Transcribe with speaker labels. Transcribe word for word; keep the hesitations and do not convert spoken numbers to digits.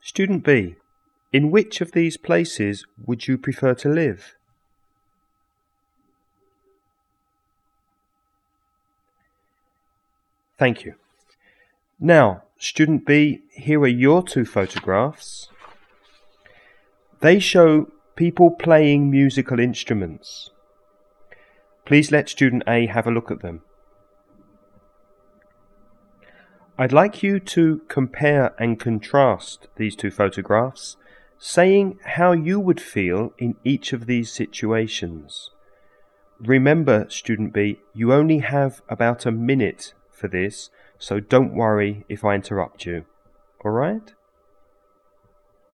Speaker 1: Student B, in which of these places would you prefer to live? Thank you. Now, Student B, here are your two photographs. They show people playing musical instruments. Please let Student A have a look at them. I'd like you to compare and contrast these two photographs, saying how you would feel in each of these situations. Remember, Student B, you only have about a minute for this, so don't worry if I interrupt you. All right?